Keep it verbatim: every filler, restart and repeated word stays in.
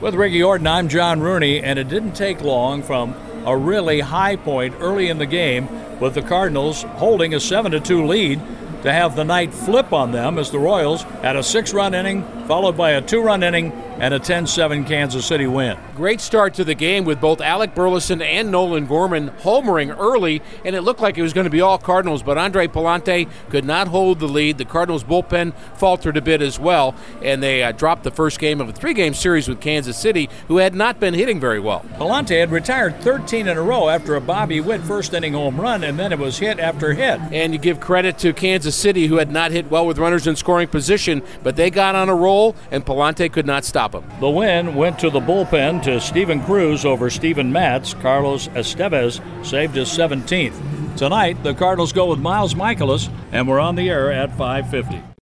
With Ricky Orton, I'm John Rooney, and it didn't take long from a really high point early in the game with the Cardinals holding a seven to two lead to have the night flip on them as the Royals had a six-run inning followed by a two-run inning and a ten seven Kansas City win. Great start to the game with both Alec Burleson and Nolan Gorman homering early, and it looked like it was going to be all Cardinals, but Andre Pallante could not hold the lead. The Cardinals bullpen faltered a bit as well, and they uh, dropped the first game of a three-game series with Kansas City, who had not been hitting very well. Pallante had retired thirteen in a row after a Bobby Witt first-inning home run, and then it was hit after hit. And you give credit to Kansas City, who had not hit well with runners in scoring position, but they got on a roll, and Pallante could not stop him. The win went to the bullpen to Steven Cruz over Steven Matz. Carlos Estevez saved his seventeenth. Tonight, the Cardinals go with Miles Michaelis, and we're on the air at five fifty.